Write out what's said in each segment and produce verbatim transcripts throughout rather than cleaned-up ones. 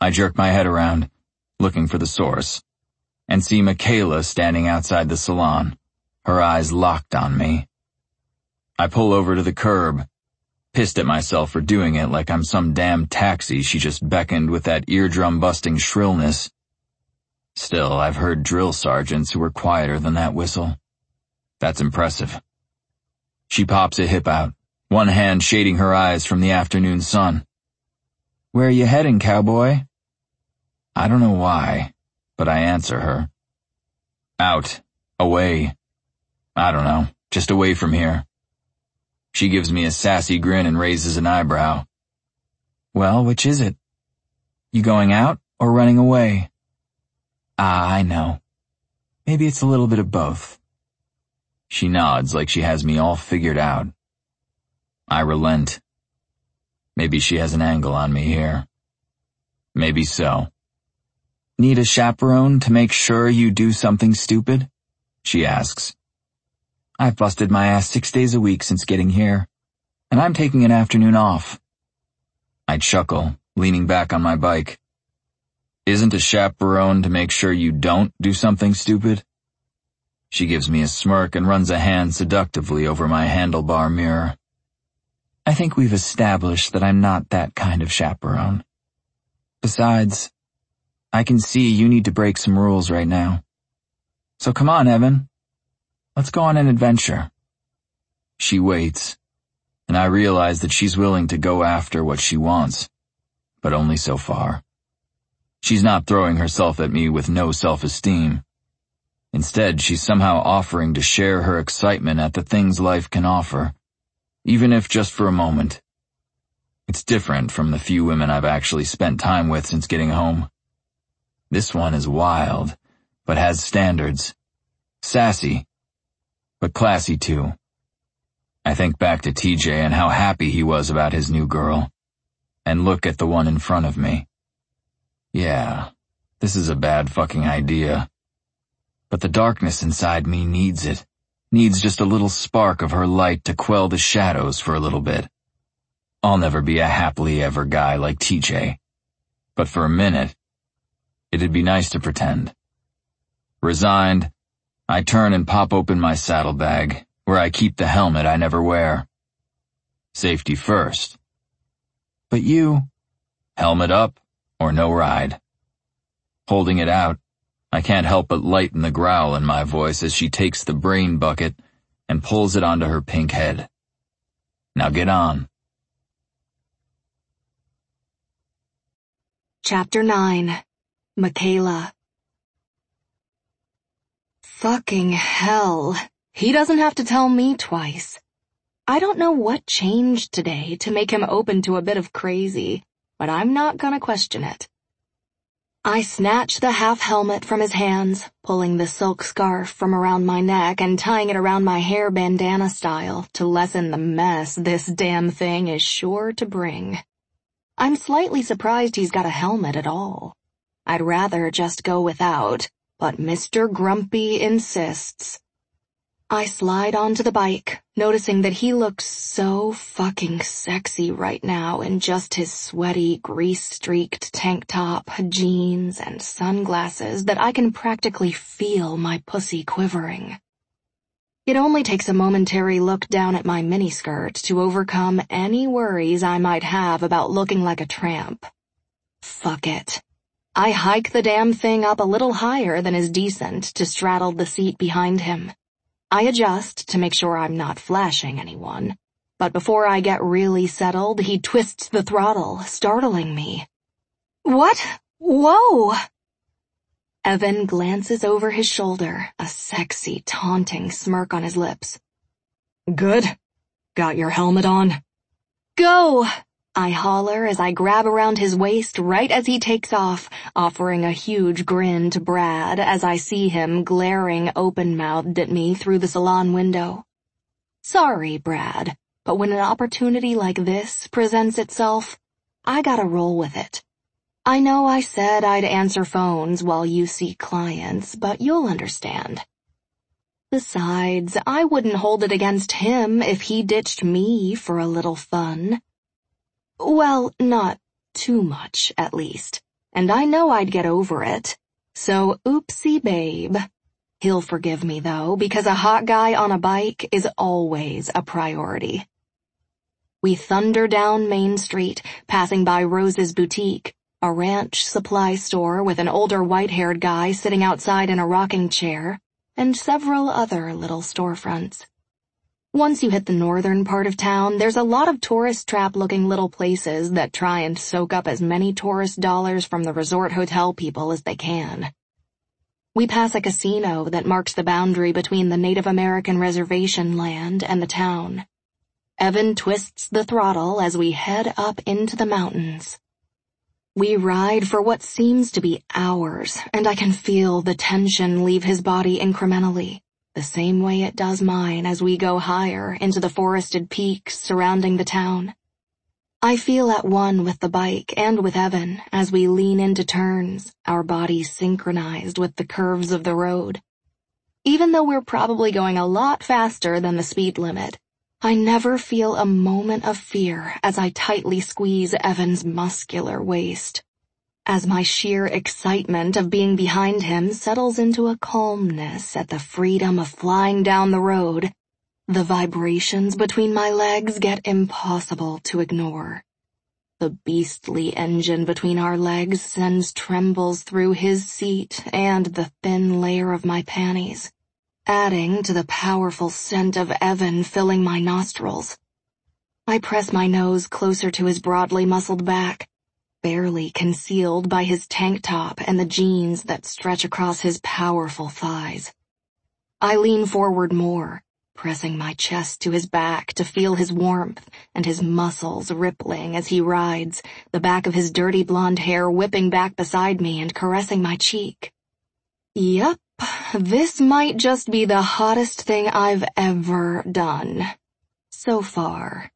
I jerk my head around, looking for the source, and see Michaela standing outside the salon, her eyes locked on me. I pull over to the curb, pissed at myself for doing it like I'm some damn taxi she just beckoned with that eardrum-busting shrillness. Still, I've heard drill sergeants who were quieter than that whistle. That's impressive. She pops a hip out, one hand shading her eyes from the afternoon sun. "Where are you heading, cowboy?" I don't know why, but I answer her. "Out. Away. I don't know, just away from here." She gives me a sassy grin and raises an eyebrow. "Well, which is it? You going out or running away?" "Ah, I know. Maybe it's a little bit of both." She nods like she has me all figured out. I relent. Maybe she has an angle on me here. Maybe so. "Need a chaperone to make sure you do something stupid?" she asks. "I've busted my ass six days a week since getting here, and I'm taking an afternoon off." I chuckle, leaning back on my bike. "Isn't a chaperone to make sure you don't do something stupid?" She gives me a smirk and runs a hand seductively over my handlebar mirror. "I think we've established that I'm not that kind of chaperone. Besides, I can see you need to break some rules right now. So come on, Evan. Let's go on an adventure." She waits, and I realize that she's willing to go after what she wants, but only so far. She's not throwing herself at me with no self-esteem. Instead, she's somehow offering to share her excitement at the things life can offer, even if just for a moment. It's different from the few women I've actually spent time with since getting home. This one is wild, but has standards. Sassy, but classy too. I think back to T J and how happy he was about his new girl, and look at the one in front of me. Yeah, this is a bad fucking idea. But the darkness inside me needs it, needs just a little spark of her light to quell the shadows for a little bit. I'll never be a happily ever guy like T J, but for a minute, it'd be nice to pretend. Resigned, I turn and pop open my saddlebag, where I keep the helmet I never wear. Safety first. But you, helmet up or no ride. Holding it out, I can't help but lighten the growl in my voice as she takes the brain bucket and pulls it onto her pink head. Now get on. Chapter nine. Michaela. Fucking hell. He doesn't have to tell me twice. I don't know what changed today to make him open to a bit of crazy, but I'm not gonna question it. I snatch the half-helmet from his hands, pulling the silk scarf from around my neck and tying it around my hair bandana style to lessen the mess this damn thing is sure to bring. I'm slightly surprised he's got a helmet at all. I'd rather just go without, but Mister Grumpy insists. I slide onto the bike, noticing that he looks so fucking sexy right now in just his sweaty, grease-streaked tank top, jeans, and sunglasses that I can practically feel my pussy quivering. It only takes a momentary look down at my miniskirt to overcome any worries I might have about looking like a tramp. Fuck it. I hike the damn thing up a little higher than is decent to straddle the seat behind him. I adjust to make sure I'm not flashing anyone, but before I get really settled, he twists the throttle, startling me. What? Whoa! Evan glances over his shoulder, a sexy, taunting smirk on his lips. Good? Got your helmet on? Go! I holler as I grab around his waist right as he takes off, offering a huge grin to Brad as I see him glaring open-mouthed at me through the salon window. Sorry, Brad, but when an opportunity like this presents itself, I gotta roll with it. I know I said I'd answer phones while you see clients, but you'll understand. Besides, I wouldn't hold it against him if he ditched me for a little fun. Well, not too much, at least, and I know I'd get over it. So oopsie babe. He'll forgive me though, because a hot guy on a bike is always a priority. We thunder down Main Street, passing by Rose's boutique, a ranch supply store with an older white-haired guy sitting outside in a rocking chair, and several other little storefronts. Once you hit the northern part of town, there's a lot of tourist trap-looking little places that try and soak up as many tourist dollars from the resort hotel people as they can. We pass a casino that marks the boundary between the Native American reservation land and the town. Evan twists the throttle as we head up into the mountains. We ride for what seems to be hours, and I can feel the tension leave his body incrementally, the same way it does mine as we go higher into the forested peaks surrounding the town. I feel at one with the bike and with Evan as we lean into turns, our bodies synchronized with the curves of the road. Even though we're probably going a lot faster than the speed limit, I never feel a moment of fear as I tightly squeeze Evan's muscular waist. As my sheer excitement of being behind him settles into a calmness at the freedom of flying down the road, the vibrations between my legs get impossible to ignore. The beastly engine between our legs sends trembles through his seat and the thin layer of my panties, adding to the powerful scent of Evan filling my nostrils. I press my nose closer to his broadly muscled back, barely concealed by his tank top and the jeans that stretch across his powerful thighs. I lean forward more, pressing my chest to his back to feel his warmth and his muscles rippling as he rides, the back of his dirty blonde hair whipping back beside me and caressing my cheek. Yup, this might just be the hottest thing I've ever done. So far.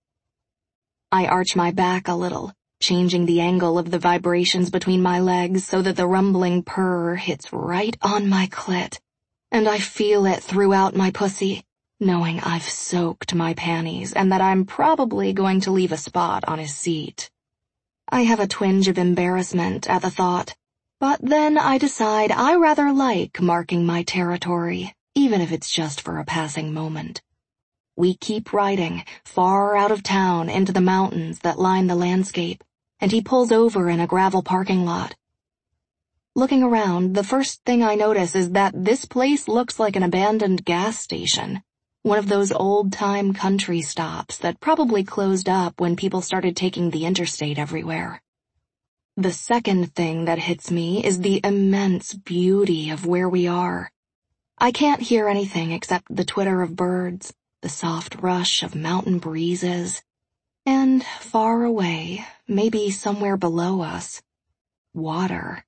I arch my back a little, changing the angle of the vibrations between my legs so that the rumbling purr hits right on my clit, and I feel it throughout my pussy, knowing I've soaked my panties and that I'm probably going to leave a spot on his seat. I have a twinge of embarrassment at the thought, but then I decide I rather like marking my territory, even if it's just for a passing moment. We keep riding, far out of town into the mountains that line the landscape, and he pulls over in a gravel parking lot. Looking around, the first thing I notice is that this place looks like an abandoned gas station, one of those old-time country stops that probably closed up when people started taking the interstate everywhere. The second thing that hits me is the immense beauty of where we are. I can't hear anything except the twitter of birds, the soft rush of mountain breezes, and far away, maybe somewhere below us, water.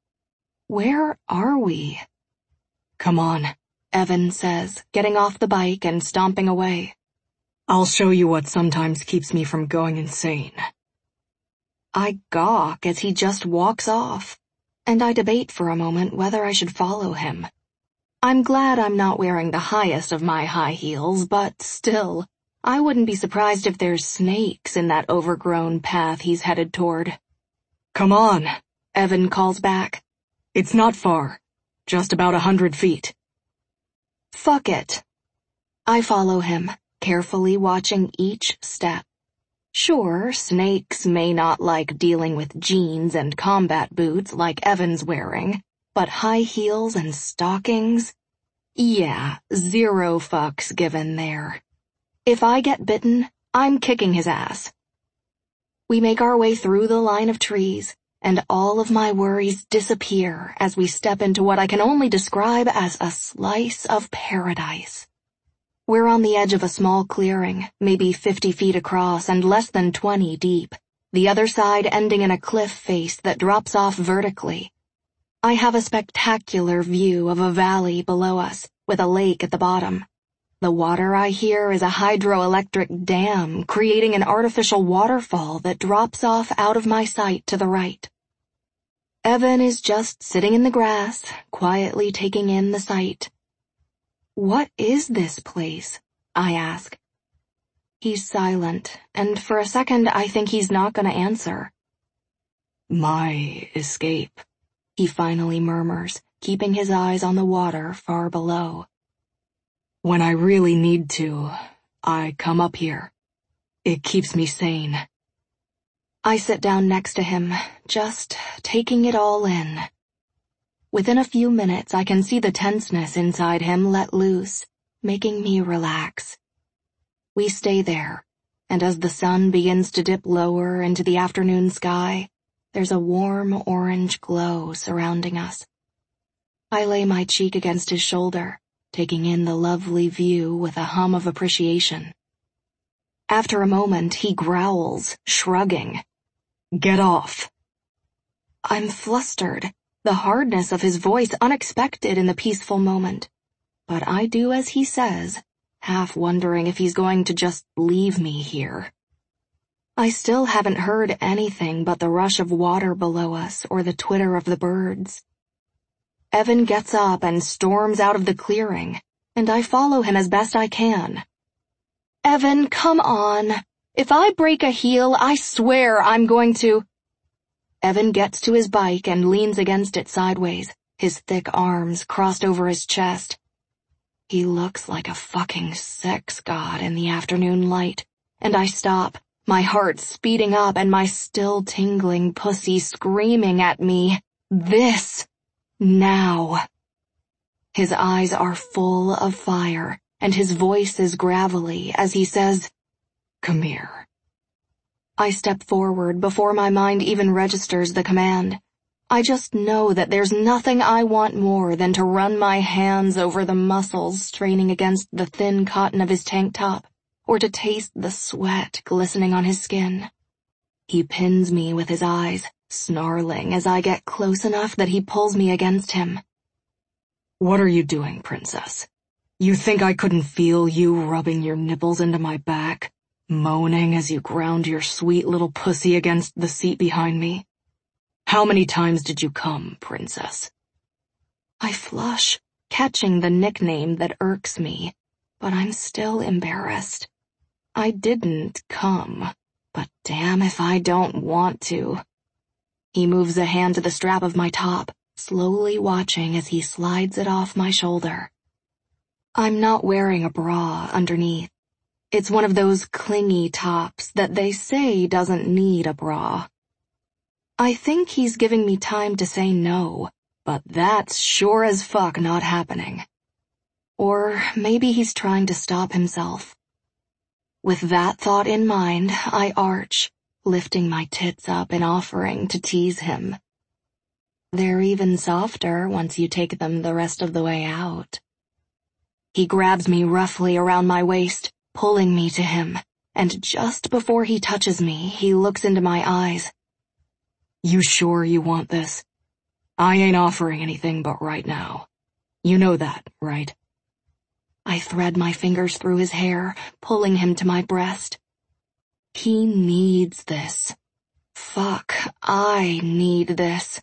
Where are we? Come on, Evan says, getting off the bike and stomping away. I'll show you what sometimes keeps me from going insane. I gawk as he just walks off, and I debate for a moment whether I should follow him. I'm glad I'm not wearing the highest of my high heels, but still, I wouldn't be surprised if there's snakes in that overgrown path he's headed toward. Come on, Evan calls back. It's not far, just about a hundred feet. Fuck it. I follow him, carefully watching each step. Sure, snakes may not like dealing with jeans and combat boots like Evan's wearing, but high heels and stockings? Yeah, zero fucks given there. If I get bitten, I'm kicking his ass. We make our way through the line of trees, and all of my worries disappear as we step into what I can only describe as a slice of paradise. We're on the edge of a small clearing, maybe fifty feet across and less than twenty deep, the other side ending in a cliff face that drops off vertically. I have a spectacular view of a valley below us, with a lake at the bottom. The water I hear is a hydroelectric dam creating an artificial waterfall that drops off out of my sight to the right. Evan is just sitting in the grass, quietly taking in the sight. What is this place? I ask. He's silent, and for a second I think he's not going to answer. My escape, he finally murmurs, keeping his eyes on the water far below. When I really need to, I come up here. It keeps me sane. I sit down next to him, just taking it all in. Within a few minutes, I can see the tenseness inside him let loose, making me relax. We stay there, and as the sun begins to dip lower into the afternoon sky, there's a warm orange glow surrounding us. I lay my cheek against his shoulder, taking in the lovely view with a hum of appreciation. After a moment, he growls, shrugging. Get off. I'm flustered, the hardness of his voice unexpected in the peaceful moment. But I do as he says, half wondering if he's going to just leave me here. I still haven't heard anything but the rush of water below us or the twitter of the birds. Evan gets up and storms out of the clearing, and I follow him as best I can. Evan, come on. If I break a heel, I swear I'm going to... Evan gets to his bike and leans against it sideways, his thick arms crossed over his chest. He looks like a fucking sex god in the afternoon light, and I stop, my heart speeding up and my still tingling pussy screaming at me, this, now. His eyes are full of fire, and his voice is gravelly as he says, come here. I step forward before my mind even registers the command. I just know that there's nothing I want more than to run my hands over the muscles straining against the thin cotton of his tank top, or to taste the sweat glistening on his skin. He pins me with his eyes, snarling as I get close enough that he pulls me against him. What are you doing, princess? You think I couldn't feel you rubbing your nipples into my back, moaning as you ground your sweet little pussy against the seat behind me? How many times did you come, princess? I flush, catching the nickname that irks me, but I'm still embarrassed. I didn't come, but damn if I don't want to. He moves a hand to the strap of my top, slowly watching as he slides it off my shoulder. I'm not wearing a bra underneath. It's one of those clingy tops that they say doesn't need a bra. I think he's giving me time to say no, but that's sure as fuck not happening. Or maybe he's trying to stop himself. With that thought in mind, I arch, lifting my tits up in offering to tease him. They're even softer once you take them the rest of the way out. He grabs me roughly around my waist, pulling me to him, and just before he touches me, he looks into my eyes. You sure you want this? I ain't offering anything but right now. You know that, right? I thread my fingers through his hair, pulling him to my breast. He needs this. Fuck, I need this.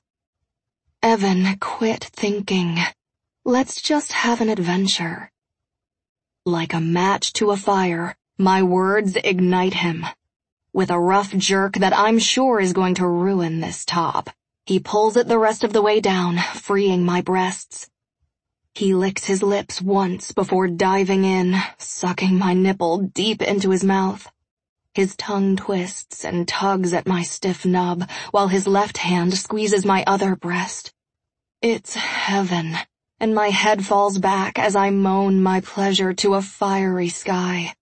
Evan, quit thinking. Let's just have an adventure. Like a match to a fire, my words ignite him. With a rough jerk that I'm sure is going to ruin this top, he pulls it the rest of the way down, freeing my breasts. He licks his lips once before diving in, sucking my nipple deep into his mouth. His tongue twists and tugs at my stiff nub, while his left hand squeezes my other breast. It's heaven, and my head falls back as I moan my pleasure to a fiery sky.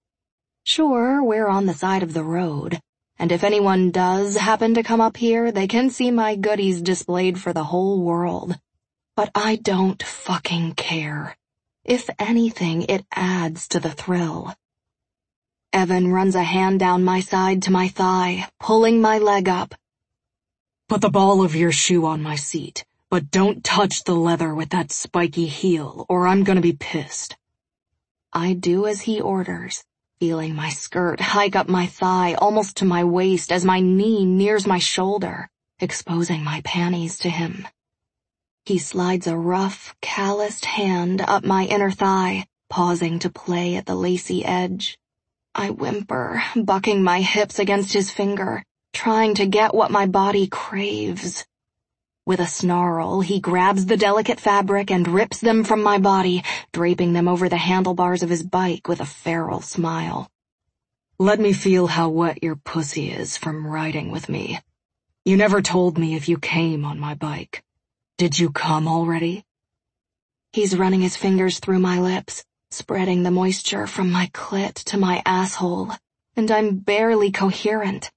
Sure, we're on the side of the road, and if anyone does happen to come up here, they can see my goodies displayed for the whole world. But I don't fucking care. If anything, it adds to the thrill. Evan runs a hand down my side to my thigh, pulling my leg up. Put the ball of your shoe on my seat, but don't touch the leather with that spiky heel, or I'm gonna be pissed. I do as he orders, feeling my skirt hike up my thigh almost to my waist as my knee nears my shoulder, exposing my panties to him. He slides a rough, calloused hand up my inner thigh, pausing to play at the lacy edge. I whimper, bucking my hips against his finger, trying to get what my body craves. With a snarl, he grabs the delicate fabric and rips them from my body, draping them over the handlebars of his bike with a feral smile. Let me feel how wet your pussy is from riding with me. You never told me if you came on my bike. Did you come already? He's running his fingers through my lips, spreading the moisture from my clit to my asshole, and I'm barely coherent.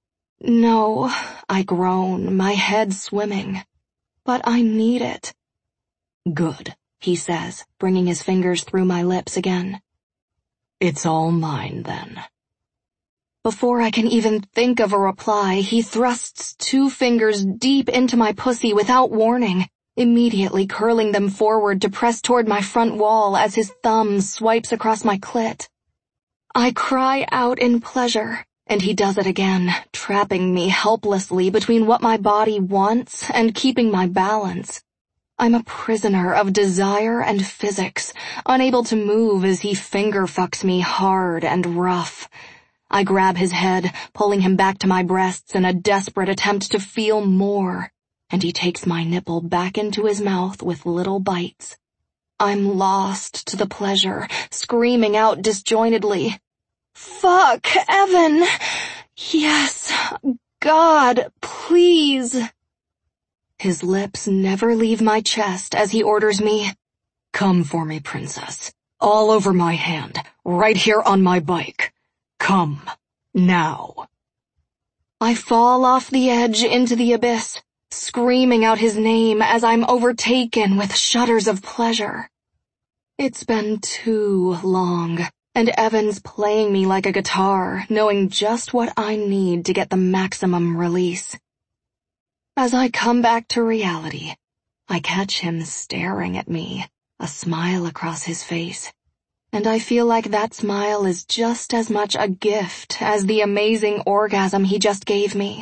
No, I groan, my head swimming. But I need it. Good, he says, bringing his fingers through my lips again. It's all mine, then. Before I can even think of a reply, he thrusts two fingers deep into my pussy without warning, immediately curling them forward to press toward my front wall as his thumb swipes across my clit. I cry out in pleasure. And he does it again, trapping me helplessly between what my body wants and keeping my balance. I'm a prisoner of desire and physics, unable to move as he finger fucks me hard and rough. I grab his head, pulling him back to my breasts in a desperate attempt to feel more, and he takes my nipple back into his mouth with little bites. I'm lost to the pleasure, screaming out disjointedly. Fuck, Evan! Yes, God, please! His lips never leave my chest as he orders me, come for me, princess. All over my hand, right here on my bike. Come, now. I fall off the edge into the abyss, screaming out his name as I'm overtaken with shudders of pleasure. It's been too long. And Evan's playing me like a guitar, knowing just what I need to get the maximum release. As I come back to reality, I catch him staring at me, a smile across his face, and I feel like that smile is just as much a gift as the amazing orgasm he just gave me.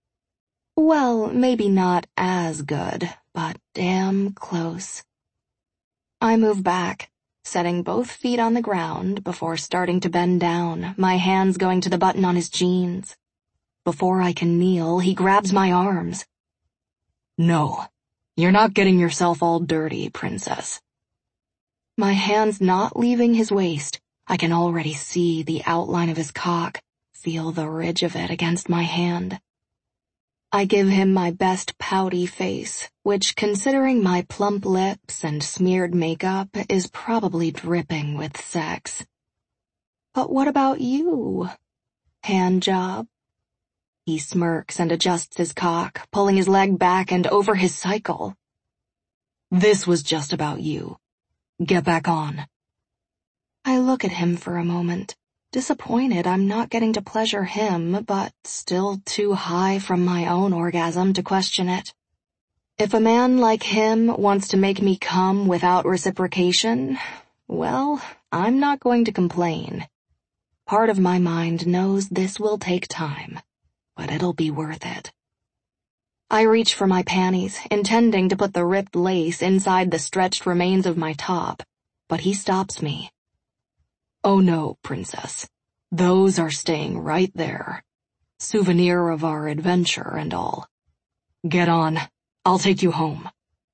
Well, maybe not as good, but damn close. I move back, setting both feet on the ground before starting to bend down, my hands going to the button on his jeans. Before I can kneel, he grabs my arms. No, you're not getting yourself all dirty, princess. My hands not leaving his waist, I can already see the outline of his cock, feel the ridge of it against my hand. I give him my best pouty face, which, considering my plump lips and smeared makeup, is probably dripping with sex. But what about you? Hand job? He smirks and adjusts his cock, pulling his leg back and over his cycle. This was just about you. Get back on. I look at him for a moment. Disappointed I'm not getting to pleasure him, but still too high from my own orgasm to question it. If a man like him wants to make me come without reciprocation, well, I'm not going to complain. Part of my mind knows this will take time, but it'll be worth it. I reach for my panties, intending to put the ripped lace inside the stretched remains of my top, but he stops me. Oh no, princess. Those are staying right there. Souvenir of our adventure and all. Get on. I'll take you home.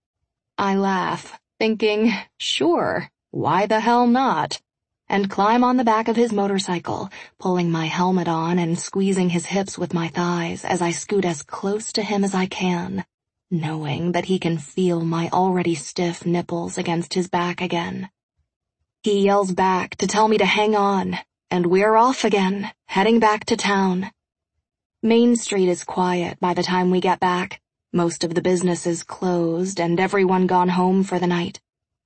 I laugh, thinking, sure, why the hell not? And climb on the back of his motorcycle, pulling my helmet on and squeezing his hips with my thighs as I scoot as close to him as I can, knowing that he can feel my already stiff nipples against his back again. He yells back to tell me to hang on, and we're off again, heading back to town. Main Street is quiet by the time we get back, most of the businesses closed and everyone gone home for the night.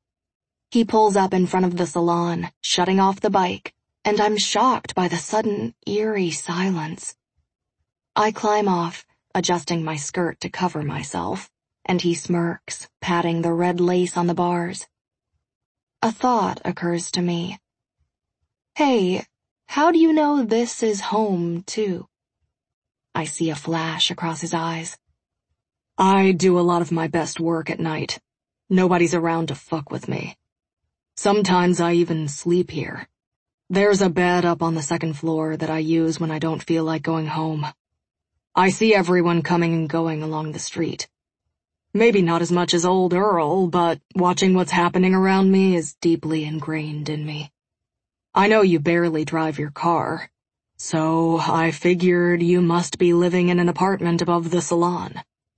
He pulls up in front of the salon, shutting off the bike, and I'm shocked by the sudden, eerie silence. I climb off, adjusting my skirt to cover myself, and he smirks, patting the red lace on the bars. A thought occurs to me. Hey, how do you know this is home, too? I see a flash across his eyes. I do a lot of my best work at night. Nobody's around to fuck with me. Sometimes I even sleep here. There's a bed up on the second floor that I use when I don't feel like going home. I see everyone coming and going along the street. Maybe not as much as old Earl, but watching what's happening around me is deeply ingrained in me. I know you barely drive your car, so I figured you must be living in an apartment above the salon.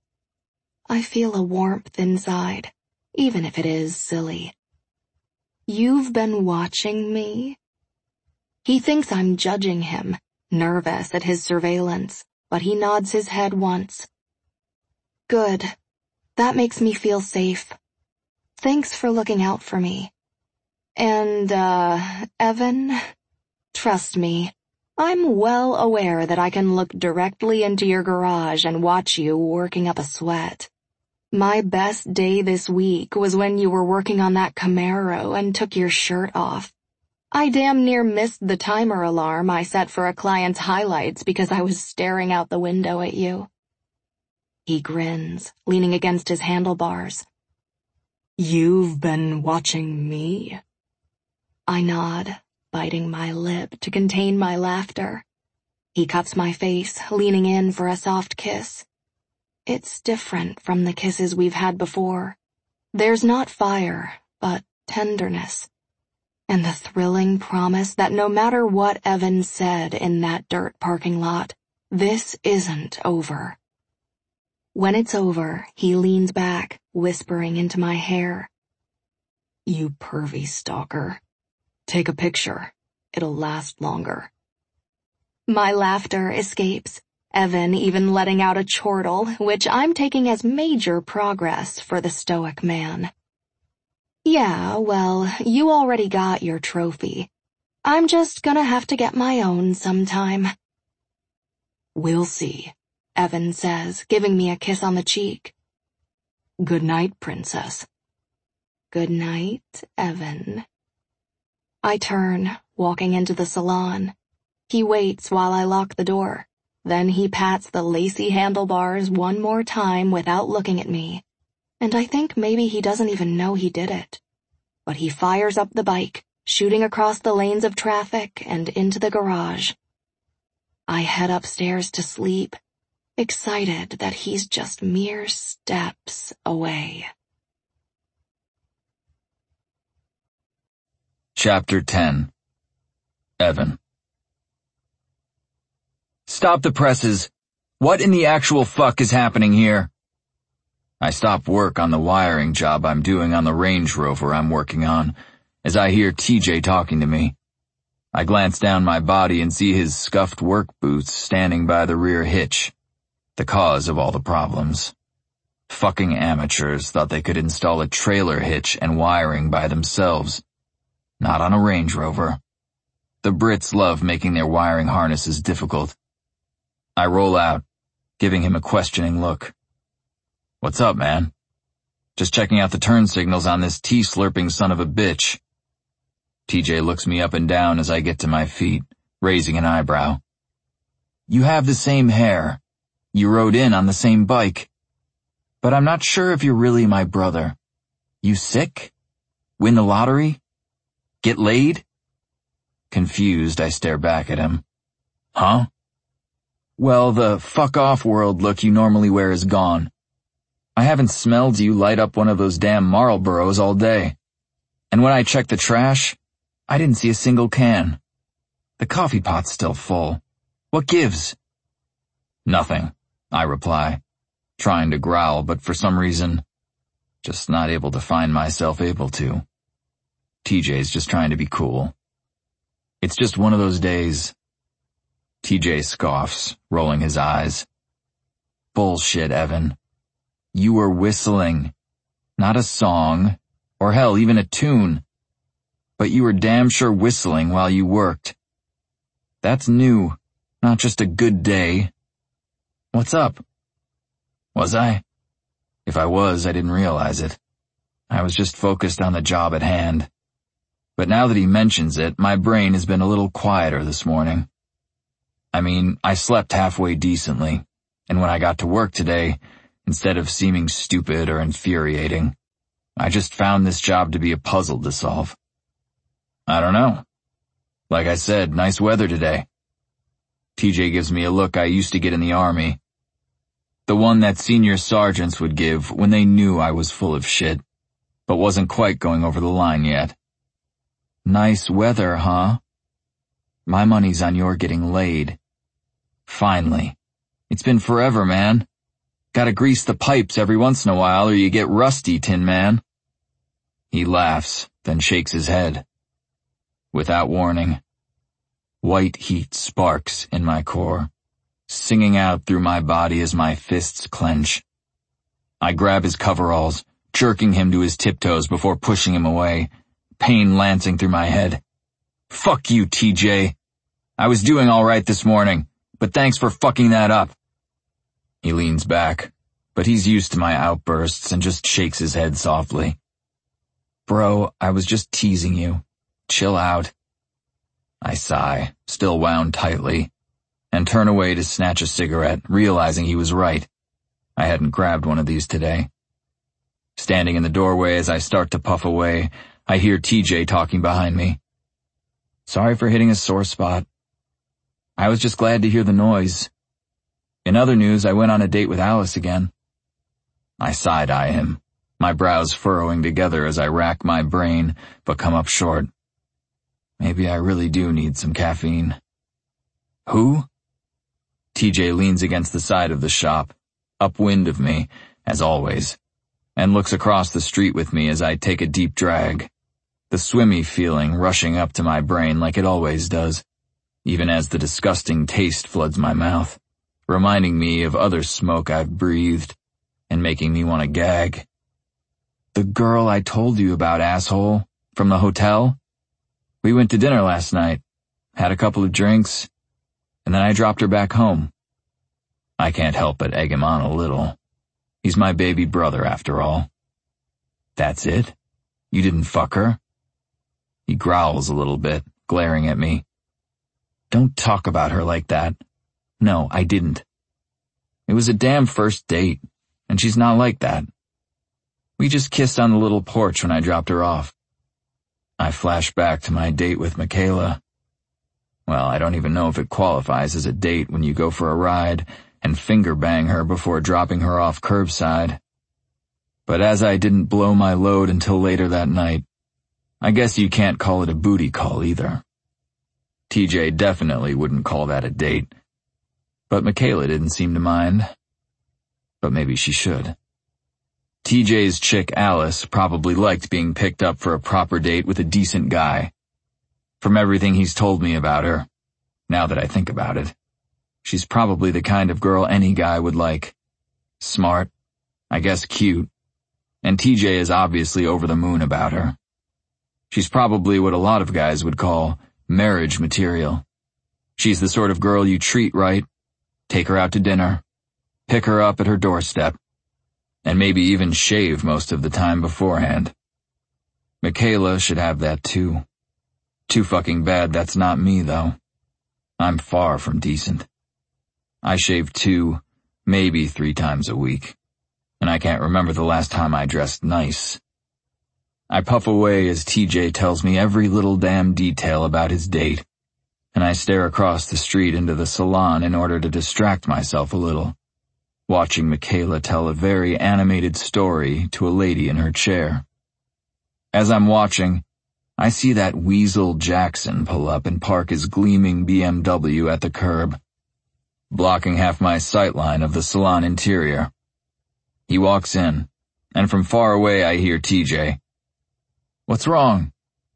I feel a warmth inside, even if it is silly. You've been watching me? He thinks I'm judging him, nervous at his surveillance, but he nods his head once. Good. That makes me feel safe. Thanks for looking out for me. And, uh, Evan, trust me, I'm well aware that I can look directly into your garage and watch you working up a sweat. My best day this week was when you were working on that Camaro and took your shirt off. I damn near missed the timer alarm I set for a client's highlights because I was staring out the window at you. He grins, leaning against his handlebars. You've been watching me? I nod, biting my lip to contain my laughter. He cups my face, leaning in for a soft kiss. It's different from the kisses we've had before. There's not fire, but tenderness. And the thrilling promise that no matter what Evan said in that dirt parking lot, this isn't over. When it's over, he leans back, whispering into my hair. You pervy stalker. Take a picture. It'll last longer. My laughter escapes, Evan even letting out a chortle, which I'm taking as major progress for the stoic man. Yeah, well, you already got your trophy. I'm just gonna have to get my own sometime. We'll see, Evan says, giving me a kiss on the cheek. Good night, princess. Good night, Evan. I turn, walking into the salon. He waits while I lock the door. Then he pats the lacy handlebars one more time without looking at me. And I think maybe he doesn't even know he did it. But he fires up the bike, shooting across the lanes of traffic and into the garage. I head upstairs to sleep, excited that he's just mere steps away. Chapter ten. Evan. Stop the presses. What in the actual fuck is happening here? I stop work on the wiring job I'm doing on the Range Rover I'm working on, as I hear T J talking to me. I glance down my body and see his scuffed work boots standing by the rear hitch. The cause of all the problems. Fucking amateurs thought they could install a trailer hitch and wiring by themselves. Not on a Range Rover. The Brits love making their wiring harnesses difficult. I roll out, giving him a questioning look. What's up, man? Just checking out the turn signals on this tea-slurping son of a bitch. T J looks me up and down as I get to my feet, raising an eyebrow. You have the same hair. You rode in on the same bike. But I'm not sure if you're really my brother. You sick? Win the lottery? Get laid? Confused, I stare back at him. Huh? Well, the fuck-off world look you normally wear is gone. I haven't smelled you light up one of those damn Marlboros all day. And when I checked the trash, I didn't see a single can. The coffee pot's still full. What gives? Nothing, I reply, trying to growl, but for some reason, just not able to find myself able to. T J's just trying to be cool. It's just one of those days. T J scoffs, rolling his eyes. Bullshit, Evan. You were whistling. Not a song, or hell, even a tune. But you were damn sure whistling while you worked. That's new, not just a good day. What's up? Was I? If I was, I didn't realize it. I was just focused on the job at hand. But now that he mentions it, my brain has been a little quieter this morning. I mean, I slept halfway decently, and when I got to work today, instead of seeming stupid or infuriating, I just found this job to be a puzzle to solve. I don't know. Like I said, nice weather today. T J gives me a look I used to get in the army, The one that senior sergeants would give when they knew I was full of shit, but wasn't quite going over the line yet. Nice weather, huh? My money's on your getting laid. Finally. It's been forever, man. Gotta grease the pipes every once in a while or you get rusty, Tin Man. He laughs, then shakes his head. Without warning, white heat sparks in my core, singing out through my body as my fists clench. I grab his coveralls, jerking him to his tiptoes before pushing him away, pain lancing through my head. Fuck you, T J. I was doing all right this morning, but thanks for fucking that up. He leans back, but he's used to my outbursts and just shakes his head softly. Bro, I was just teasing you. Chill out. I sigh, still wound tightly, and turn away to snatch a cigarette, realizing he was right. I hadn't grabbed one of these today. Standing in the doorway as I start to puff away, I hear T J talking behind me. Sorry for hitting a sore spot. I was just glad to hear the noise. In other news, I went on a date with Alice again. I side-eye him, my brows furrowing together as I rack my brain, but come up short. Maybe I really do need some caffeine. Who? T J leans against the side of the shop, upwind of me, as always, and looks across the street with me as I take a deep drag, the swimmy feeling rushing up to my brain like it always does, even as the disgusting taste floods my mouth, reminding me of other smoke I've breathed and making me want to gag. The girl I told you about, asshole, from the hotel? We went to dinner last night, had a couple of drinks, and then I dropped her back home. I can't help but egg him on a little. He's my baby brother, after all. That's it? You didn't fuck her? He growls a little bit, glaring at me. Don't talk about her like that. No, I didn't. It was a damn first date, and she's not like that. We just kissed on the little porch when I dropped her off. I flash back to my date with Michaela. Well, I don't even know if it qualifies as a date when you go for a ride and finger bang her before dropping her off curbside. But as I didn't blow my load until later that night, I guess you can't call it a booty call either. T J definitely wouldn't call that a date. But Michaela didn't seem to mind. But maybe she should. T J's chick Alice probably liked being picked up for a proper date with a decent guy. From everything he's told me about her, now that I think about it, she's probably the kind of girl any guy would like. Smart, I guess cute, and T J is obviously over the moon about her. She's probably what a lot of guys would call marriage material. She's the sort of girl you treat right, take her out to dinner, pick her up at her doorstep, and maybe even shave most of the time beforehand. Michaela should have that too. Too fucking bad that's not me, though. I'm far from decent. I shave two, maybe three times a week, and I can't remember the last time I dressed nice. I puff away as T J tells me every little damn detail about his date, and I stare across the street into the salon in order to distract myself a little, watching Michaela tell a very animated story to a lady in her chair. As I'm watching, I see that weasel Jackson pull up and park his gleaming B M W at the curb, blocking half my sightline of the salon interior. He walks in, and from far away I hear T J. What's wrong?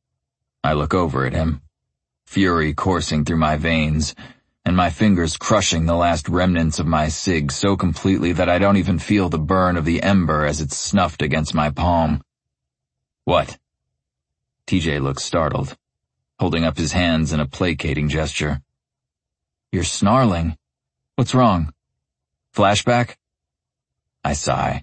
I look over at him, fury coursing through my veins, and my fingers crushing the last remnants of my cig so completely that I don't even feel the burn of the ember as it's snuffed against my palm. What? T J looks startled, holding up his hands in a placating gesture. You're snarling. What's wrong? Flashback? I sigh.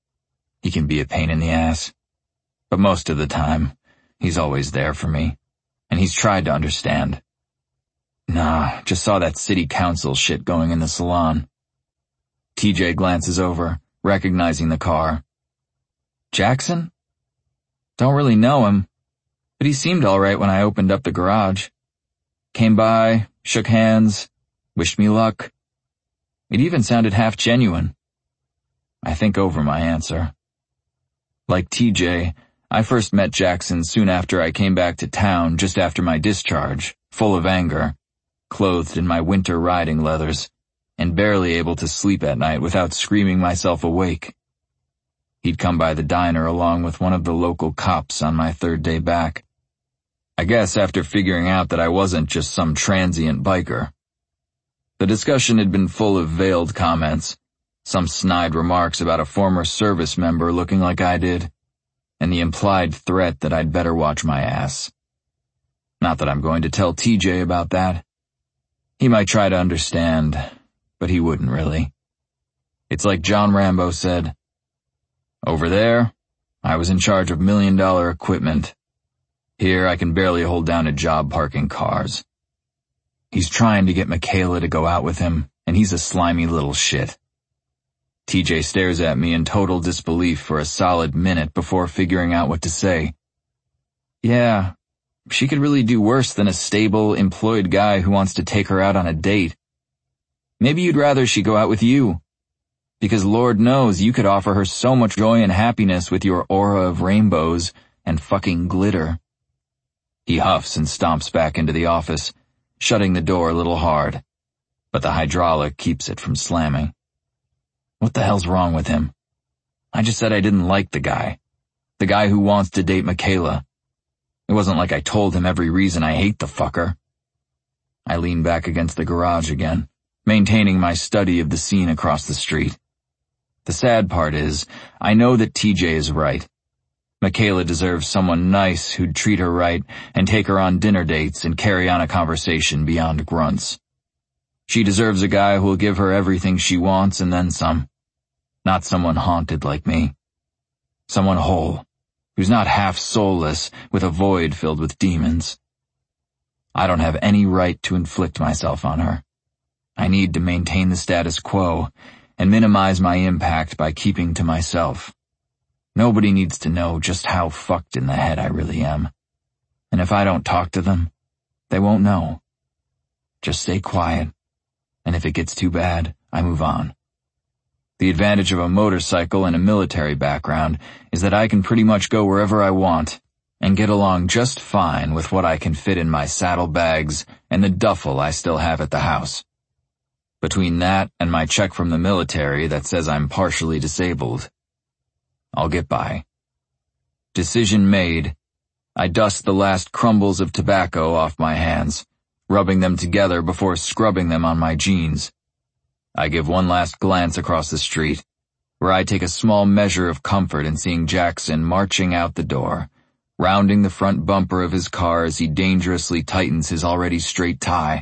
He can be a pain in the ass, but most of the time, he's always there for me, and he's tried to understand. Nah, just saw that city council shit going in the salon. T J glances over, recognizing the car. Jackson? Don't really know him, but he seemed alright when I opened up the garage. Came by, shook hands, wished me luck. It even sounded half genuine, I think over my answer. Like T J, I first met Jackson soon after I came back to town just after my discharge, full of anger, clothed in my winter riding leathers, and barely able to sleep at night without screaming myself awake. He'd come by the diner along with one of the local cops on my third day back. I guess after figuring out that I wasn't just some transient biker. The discussion had been full of veiled comments, some snide remarks about a former service member looking like I did, and the implied threat that I'd better watch my ass. Not that I'm going to tell T J about that. He might try to understand, but he wouldn't really. It's like John Rambo said, "Over there, I was in charge of million-dollar equipment. Here I can barely hold down a job parking cars." He's trying to get Michaela to go out with him, and he's a slimy little shit. T J stares at me in total disbelief for a solid minute before figuring out what to say. Yeah, she could really do worse than a stable, employed guy who wants to take her out on a date. Maybe you'd rather she go out with you, because Lord knows you could offer her so much joy and happiness with your aura of rainbows and fucking glitter. He huffs and stomps back into the office, shutting the door a little hard, but the hydraulic keeps it from slamming. What the hell's wrong with him? I just said I didn't like the guy. The guy who wants to date Michaela. It wasn't like I told him every reason I hate the fucker. I lean back against the garage again, maintaining my study of the scene across the street. The sad part is, I know that T J is right. Michaela deserves someone nice who'd treat her right and take her on dinner dates and carry on a conversation beyond grunts. She deserves a guy who'll give her everything she wants and then some. Not someone haunted like me. Someone whole, who's not half soulless with a void filled with demons. I don't have any right to inflict myself on her. I need to maintain the status quo and minimize my impact by keeping to myself. Nobody needs to know just how fucked in the head I really am. And if I don't talk to them, they won't know. Just stay quiet. And if it gets too bad, I move on. The advantage of a motorcycle and a military background is that I can pretty much go wherever I want and get along just fine with what I can fit in my saddlebags and the duffel I still have at the house. Between that and my check from the military that says I'm partially disabled, I'll get by. Decision made, I dust the last crumbles of tobacco off my hands, rubbing them together before scrubbing them on my jeans. I give one last glance across the street, where I take a small measure of comfort in seeing Jackson marching out the door, rounding the front bumper of his car as he dangerously tightens his already straight tie.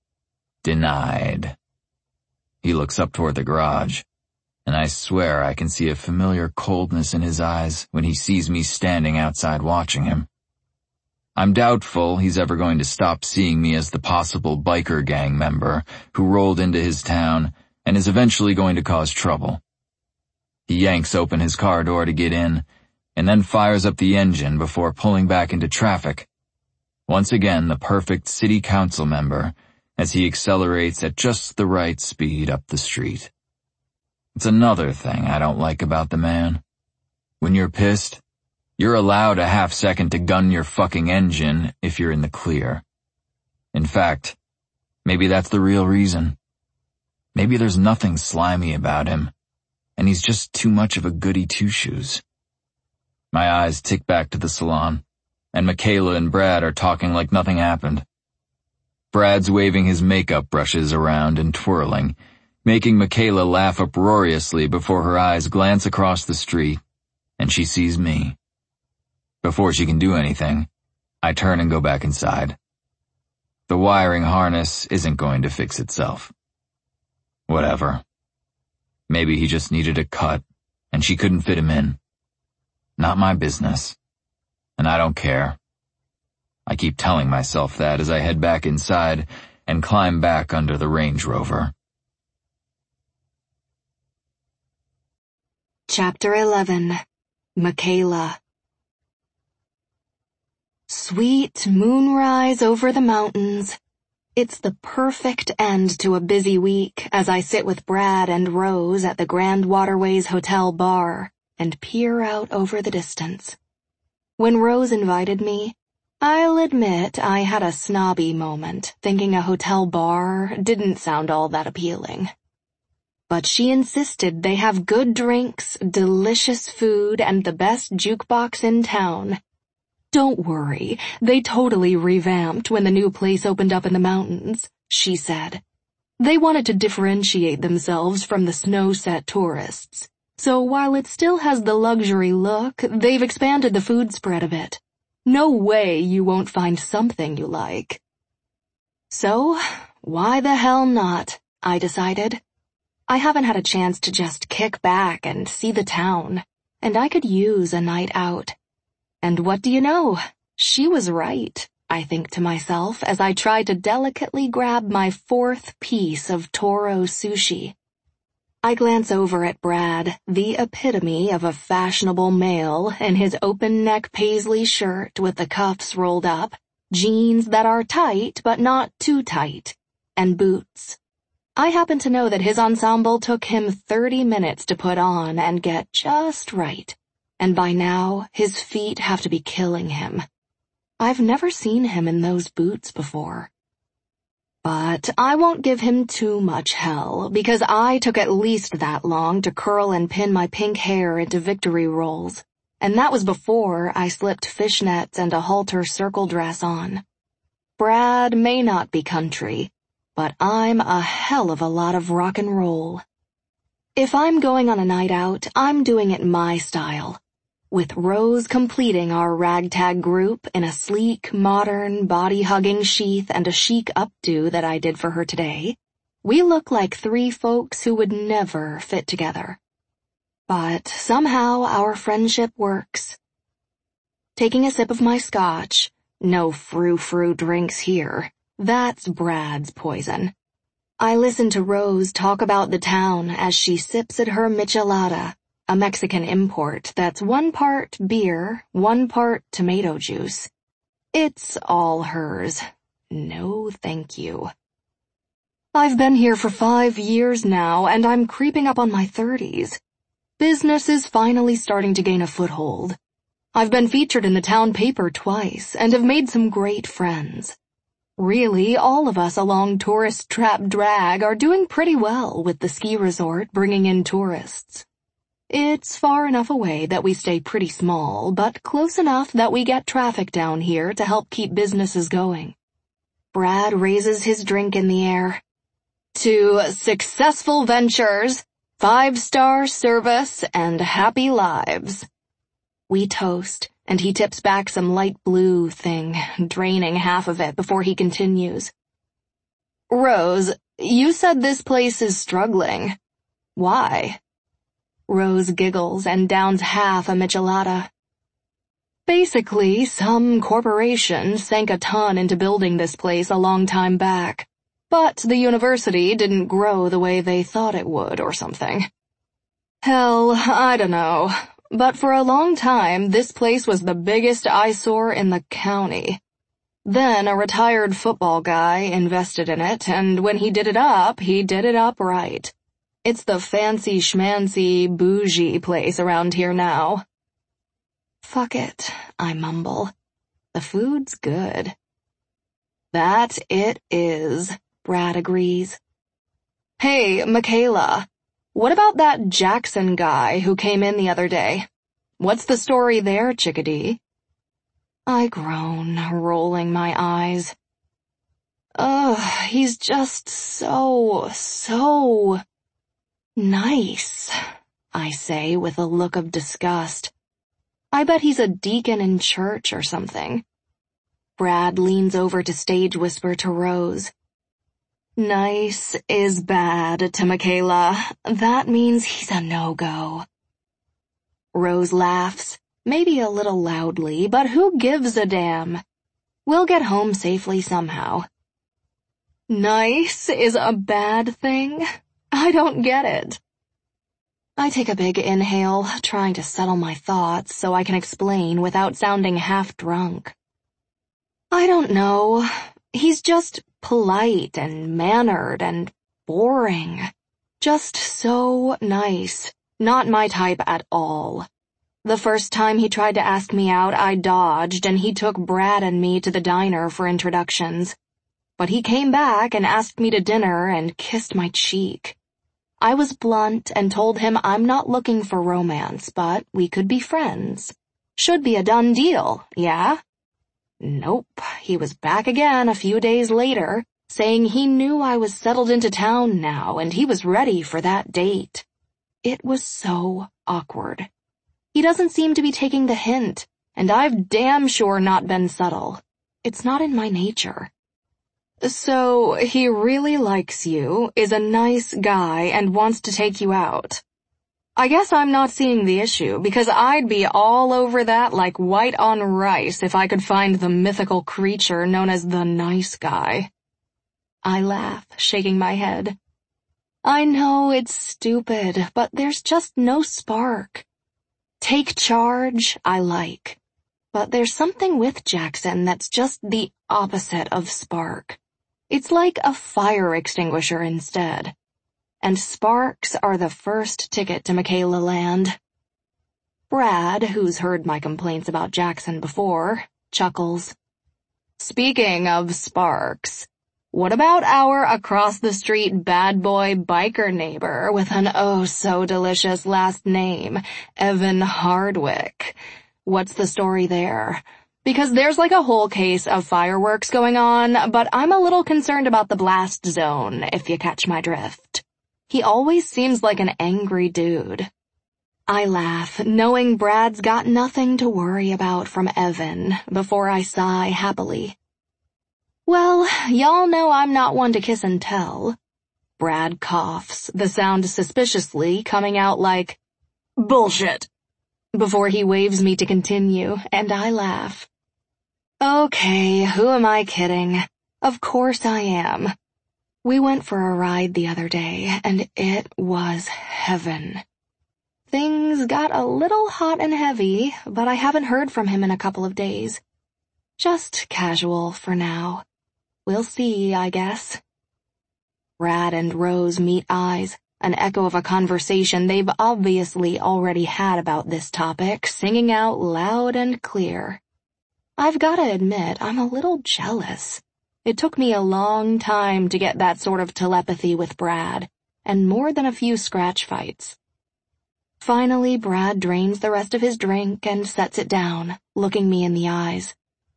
Denied. He looks up toward the garage, and I swear I can see a familiar coldness in his eyes when he sees me standing outside watching him. I'm doubtful he's ever going to stop seeing me as the possible biker gang member who rolled into his town and is eventually going to cause trouble. He yanks open his car door to get in, and then fires up the engine before pulling back into traffic. Once again, the perfect city council member as he accelerates at just the right speed up the street. It's another thing I don't like about the man. When you're pissed, you're allowed a half second to gun your fucking engine if you're in the clear. In fact, maybe that's the real reason. Maybe there's nothing slimy about him, and he's just too much of a goody two-shoes. My eyes tick back to the salon, and Michaela and Brad are talking like nothing happened. Brad's waving his makeup brushes around and twirling, making Michaela laugh uproariously before her eyes glance across the street, and she sees me. Before she can do anything, I turn and go back inside. The wiring harness isn't going to fix itself. Whatever. Maybe he just needed a cut, and she couldn't fit him in. Not my business. And I don't care. I keep telling myself that as I head back inside and climb back under the Range Rover. Chapter eleven. Michaela. Sweet moonrise over the mountains. It's the perfect end to a busy week as I sit with Brad and Rose at the Grand Waterways Hotel bar and peer out over the distance. When Rose invited me, I'll admit I had a snobby moment, thinking a hotel bar didn't sound all that appealing. But she insisted they have good drinks, delicious food, and the best jukebox in town. Don't worry, they totally revamped when the new place opened up in the mountains, she said. They wanted to differentiate themselves from the snow-set tourists. So while it still has the luxury look, they've expanded the food spread a bit. No way you won't find something you like. So, why the hell not, I decided. I haven't had a chance to just kick back and see the town, and I could use a night out. And what do you know? She was right, I think to myself as I tried to delicately grab my fourth piece of Toro sushi. I glance over at Brad, the epitome of a fashionable male, in his open-neck paisley shirt with the cuffs rolled up, jeans that are tight but not too tight, and boots. I happen to know that his ensemble took him thirty minutes to put on and get just right. And by now, his feet have to be killing him. I've never seen him in those boots before. But I won't give him too much hell, because I took at least that long to curl and pin my pink hair into victory rolls, and that was before I slipped fishnets and a halter circle dress on. Brad may not be country, but I'm a hell of a lot of rock and roll. If I'm going on a night out, I'm doing it my style. With Rose completing our ragtag group in a sleek, modern, body-hugging sheath and a chic updo that I did for her today, we look like three folks who would never fit together. But somehow our friendship works. Taking a sip of my scotch, no frou-frou drinks here, that's Brad's poison. I listen to Rose talk about the town as she sips at her michelada, a Mexican import that's one part beer, one part tomato juice. It's all hers. No, thank you. I've been here for five years now, and I'm creeping up on my thirties. Business is finally starting to gain a foothold. I've been featured in the town paper twice, and have made some great friends. Really, all of us along Tourist Trap Drag are doing pretty well with the ski resort bringing in tourists. It's far enough away that we stay pretty small, but close enough that we get traffic down here to help keep businesses going. Brad raises his drink in the air. To successful ventures, five-star service, and happy lives. We toast, and he tips back some light blue thing, draining half of it before he continues. Rose, you said this place is struggling. Why? Rose giggles and downs half a michelada. Basically, some corporation sank a ton into building this place a long time back, but the university didn't grow the way they thought it would or something. Hell, I don't know, but for a long time this place was the biggest eyesore in the county. Then a retired football guy invested in it, and when he did it up, he did it up right. It's the fancy schmancy bougie place around here now. Fuck it, I mumble. The food's good. That it is, Brad agrees. Hey, Michaela, what about that Jackson guy who came in the other day? What's the story there, chickadee? I groan, rolling my eyes. Ugh, he's just so, so... nice, I say with a look of disgust. I bet he's a deacon in church or something. Brad leans over to stage whisper to Rose. Nice is bad to Michaela. That means he's a no-go. Rose laughs, maybe a little loudly, but who gives a damn? We'll get home safely somehow. Nice is a bad thing? I don't get it. I take a big inhale, trying to settle my thoughts so I can explain without sounding half drunk. I don't know. He's just polite and mannered and boring. Just so nice. Not my type at all. The first time he tried to ask me out, I dodged, and he took Brad and me to the diner for introductions. But he came back and asked me to dinner and kissed my cheek. I was blunt and told him I'm not looking for romance, but we could be friends. Should be a done deal, yeah? Nope, he was back again a few days later, saying he knew I was settled into town now and he was ready for that date. It was so awkward. He doesn't seem to be taking the hint, and I've damn sure not been subtle. It's not in my nature. So, he really likes you, is a nice guy, and wants to take you out. I guess I'm not seeing the issue, because I'd be all over that like white on rice if I could find the mythical creature known as the nice guy. I laugh, shaking my head. I know it's stupid, but there's just no spark. Take charge, I like. But there's something with Jackson that's just the opposite of spark. It's like a fire extinguisher instead. And sparks are the first ticket to Michaela land. Brad, who's heard my complaints about Jackson before, chuckles. Speaking of sparks, what about our across-the-street bad boy biker neighbor with an oh-so-delicious last name, Evan Hardwick? What's the story there? Because there's like a whole case of fireworks going on, but I'm a little concerned about the blast zone, if you catch my drift. He always seems like an angry dude. I laugh, knowing Brad's got nothing to worry about from Evan, before I sigh happily. Well, y'all know I'm not one to kiss and tell. Brad coughs, the sound suspiciously coming out like, bullshit, before he waves me to continue, and I laugh. Okay, who am I kidding? Of course I am. We went for a ride the other day, and it was heaven. Things got a little hot and heavy, but I haven't heard from him in a couple of days. Just casual for now. We'll see, I guess. Brad and Rose meet eyes, an echo of a conversation they've obviously already had about this topic, singing out loud and clear. I've gotta admit, I'm a little jealous. It took me a long time to get that sort of telepathy with Brad, and more than a few scratch fights. Finally, Brad drains the rest of his drink and sets it down, looking me in the eyes.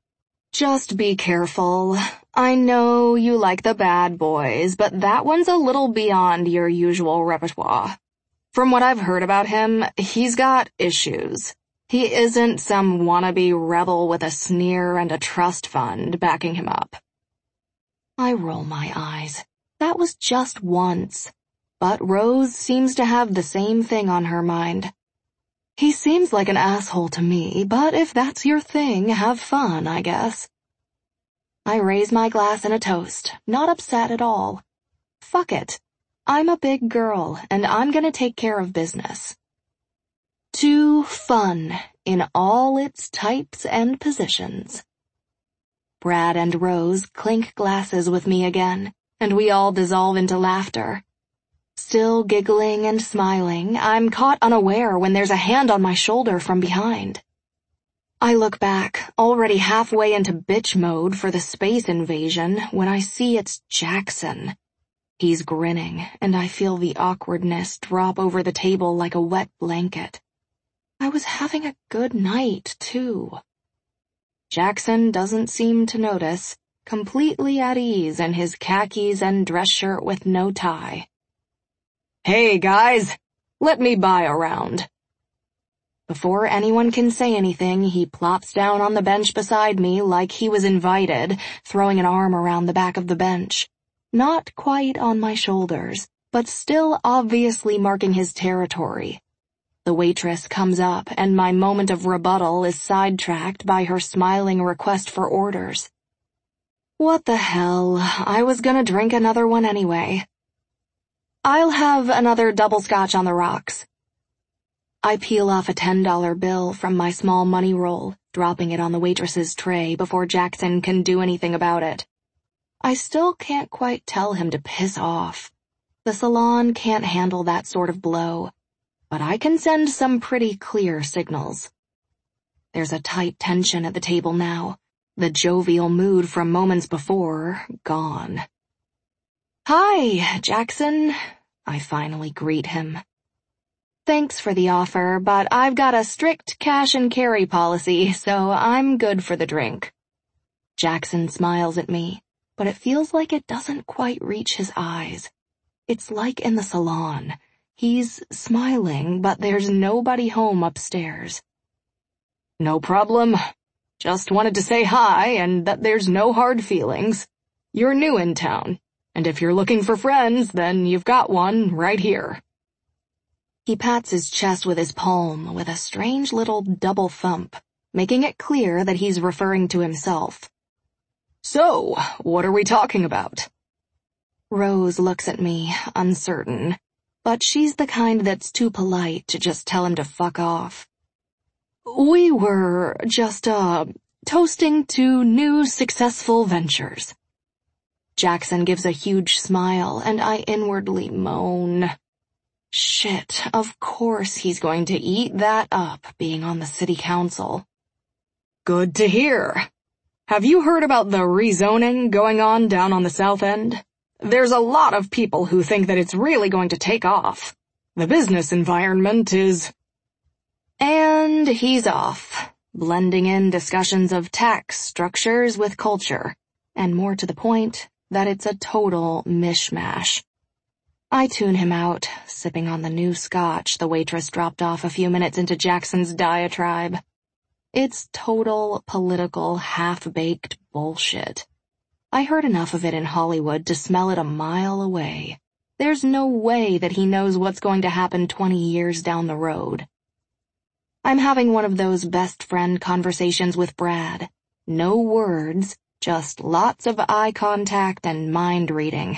Just be careful. I know you like the bad boys, but that one's a little beyond your usual repertoire. From what I've heard about him, he's got issues. He isn't some wannabe rebel with a sneer and a trust fund backing him up. I roll my eyes. That was just once. But Rose seems to have the same thing on her mind. He seems like an asshole to me, but if that's your thing, have fun, I guess. I raise my glass in a toast, not upset at all. Fuck it. I'm a big girl, and I'm gonna take care of business. To fun in all its types and positions. Brad and Rose clink glasses with me again, and we all dissolve into laughter. Still giggling and smiling, I'm caught unaware when there's a hand on my shoulder from behind. I look back, already halfway into bitch mode for the space invasion, when I see it's Jackson. He's grinning, and I feel the awkwardness drop over the table like a wet blanket. I was having a good night, too. Jackson doesn't seem to notice, completely at ease in his khakis and dress shirt with no tie. Hey, guys, let me buy a round. Before anyone can say anything, he plops down on the bench beside me like he was invited, throwing an arm around the back of the bench. Not quite on my shoulders, but still obviously marking his territory. The waitress comes up, and my moment of rebuttal is sidetracked by her smiling request for orders. What the hell, I was gonna drink another one anyway. I'll have another double scotch on the rocks. I peel off a ten dollar bill from my small money roll, dropping it on the waitress's tray before Jackson can do anything about it. I still can't quite tell him to piss off. The salon can't handle that sort of blow, but I can send some pretty clear signals. There's a tight tension at the table now, the jovial mood from moments before gone. "Hi, Jackson," I finally greet him. "Thanks for the offer, but I've got a strict cash and carry policy, so I'm good for the drink." Jackson smiles at me, but it feels like it doesn't quite reach his eyes. It's like in the salon. He's smiling, but there's nobody home upstairs. "No problem. Just wanted to say hi and that there's no hard feelings. You're new in town, and if you're looking for friends, then you've got one right here." He pats his chest with his palm with a strange little double thump, making it clear that he's referring to himself. "So, what are we talking about?" Rose looks at me, uncertain, but she's the kind that's too polite to just tell him to fuck off. "We were just, uh, toasting to new successful ventures." Jackson gives a huge smile, and I inwardly moan. Shit, of course he's going to eat that up, being on the city council. "Good to hear. Have you heard about the rezoning going on down on the south end? There's a lot of people who think that it's really going to take off. The business environment is—" And he's off, blending in discussions of tax structures with culture, and more to the point, that it's a total mishmash. I tune him out, sipping on the new scotch the waitress dropped off a few minutes into Jackson's diatribe. It's total political, half-baked bullshit. I heard enough of it in Hollywood to smell it a mile away. There's no way that he knows what's going to happen twenty years down the road. I'm having one of those best friend conversations with Brad. No words, just lots of eye contact and mind reading.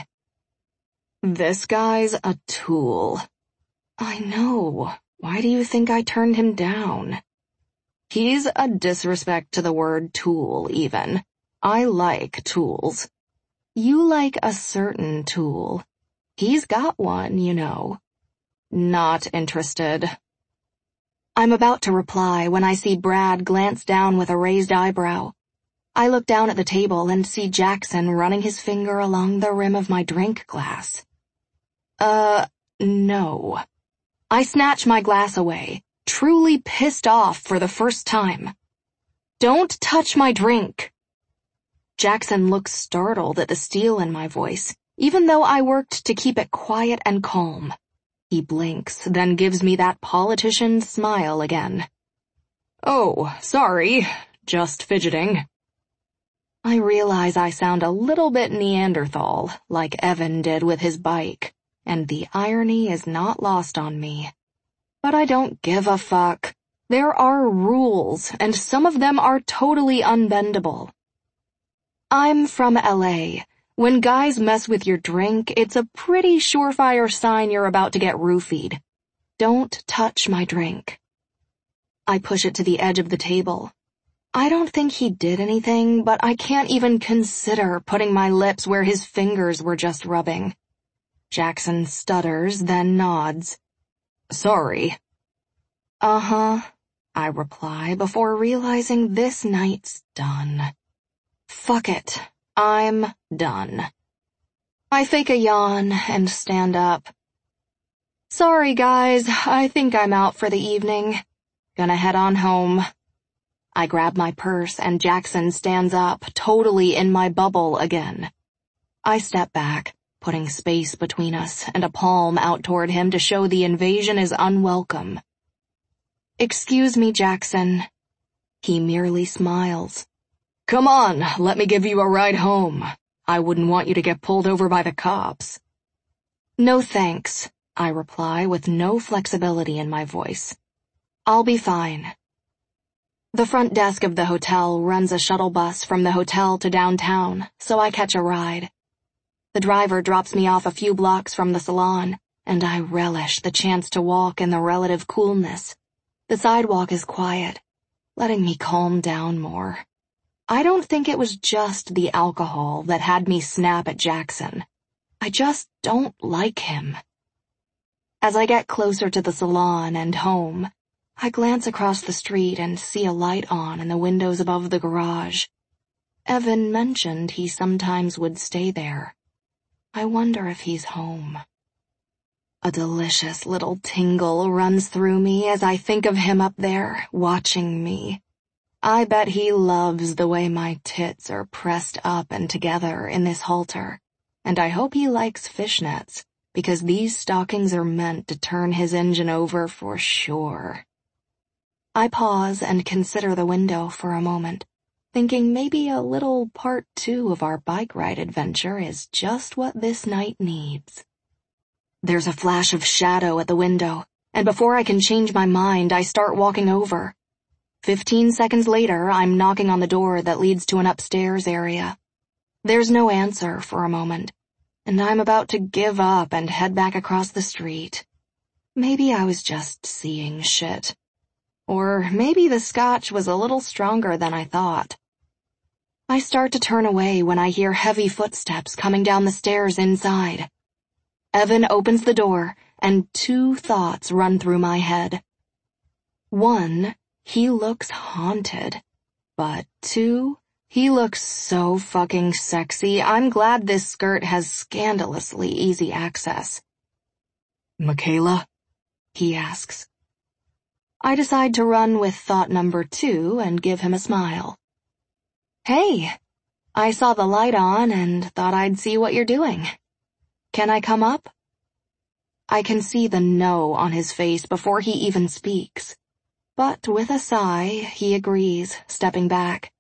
This guy's a tool. I know. Why do you think I turned him down? He's a disrespect to the word tool, even. I like tools. You like a certain tool. He's got one, you know. Not interested. I'm about to reply when I see Brad glance down with a raised eyebrow. I look down at the table and see Jackson running his finger along the rim of my drink glass. Uh, no. I snatch my glass away, truly pissed off for the first time. "Don't touch my drink." Jackson looks startled at the steel in my voice, even though I worked to keep it quiet and calm. He blinks, then gives me that politician's smile again. "Oh, sorry, just fidgeting." I realize I sound a little bit Neanderthal, like Evan did with his bike, and the irony is not lost on me. But I don't give a fuck. There are rules, and some of them are totally unbendable. I'm from L A. When guys mess with your drink, it's a pretty surefire sign you're about to get roofied. Don't touch my drink. I push it to the edge of the table. I don't think he did anything, but I can't even consider putting my lips where his fingers were just rubbing. Jackson stutters, then nods. "Sorry." "Uh-huh," I reply before realizing this night's done. Fuck it. I'm done. I fake a yawn and stand up. "Sorry, guys. I think I'm out for the evening. Gonna head on home." I grab my purse and Jackson stands up, totally in my bubble again. I step back, putting space between us and a palm out toward him to show the invasion is unwelcome. "Excuse me, Jackson." He merely smiles. "Come on, let me give you a ride home. I wouldn't want you to get pulled over by the cops." "No thanks," I reply with no flexibility in my voice. "I'll be fine." The front desk of the hotel runs a shuttle bus from the hotel to downtown, so I catch a ride. The driver drops me off a few blocks from the salon, and I relish the chance to walk in the relative coolness. The sidewalk is quiet, letting me calm down more. I don't think it was just the alcohol that had me snap at Jackson. I just don't like him. As I get closer to the salon and home, I glance across the street and see a light on in the windows above the garage. Evan mentioned he sometimes would stay there. I wonder if he's home. A delicious little tingle runs through me as I think of him up there, watching me. I bet he loves the way my tits are pressed up and together in this halter, and I hope he likes fishnets, because these stockings are meant to turn his engine over for sure. I pause and consider the window for a moment, thinking maybe a little part two of our bike ride adventure is just what this night needs. There's a flash of shadow at the window, and before I can change my mind, I start walking over. Fifteen seconds later, I'm knocking on the door that leads to an upstairs area. There's no answer for a moment, and I'm about to give up and head back across the street. Maybe I was just seeing shit. Or maybe the scotch was a little stronger than I thought. I start to turn away when I hear heavy footsteps coming down the stairs inside. Evan opens the door, and two thoughts run through my head. One, he looks haunted. But two, he looks so fucking sexy, I'm glad this skirt has scandalously easy access. "Michaela?" he asks. I decide to run with thought number two and give him a smile. "Hey, I saw the light on and thought I'd see what you're doing. Can I come up?" I can see the no on his face before he even speaks. But with a sigh, he agrees, stepping back.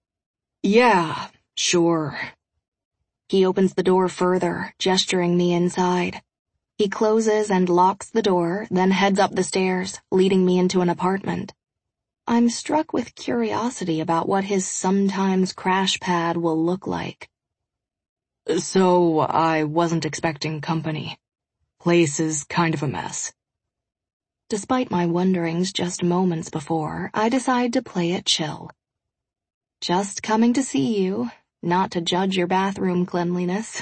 "Yeah, sure." He opens the door further, gesturing me inside. He closes and locks the door, then heads up the stairs, leading me into an apartment. I'm struck with curiosity about what his sometimes crash pad will look like. "So, I wasn't expecting company. Place is kind of a mess." Despite my wonderings just moments before, I decide to play it chill. "Just coming to see you, not to judge your bathroom cleanliness."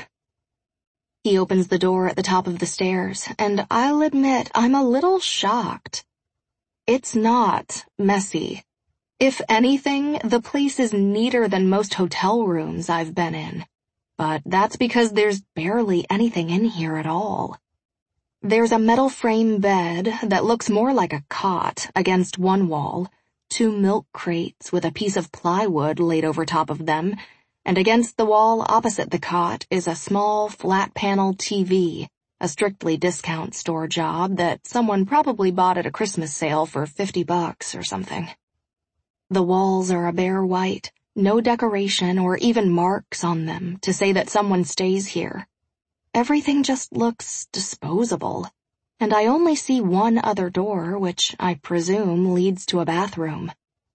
He opens the door at the top of the stairs, and I'll admit I'm a little shocked. It's not messy. If anything, the place is neater than most hotel rooms I've been in. But that's because there's barely anything in here at all. There's a metal frame bed that looks more like a cot against one wall, two milk crates with a piece of plywood laid over top of them, and against the wall opposite the cot is a small flat-panel T V, a strictly discount store job that someone probably bought at a Christmas sale for fifty bucks or something. The walls are a bare white, no decoration or even marks on them to say that someone stays here. Everything just looks disposable, and I only see one other door, which I presume leads to a bathroom.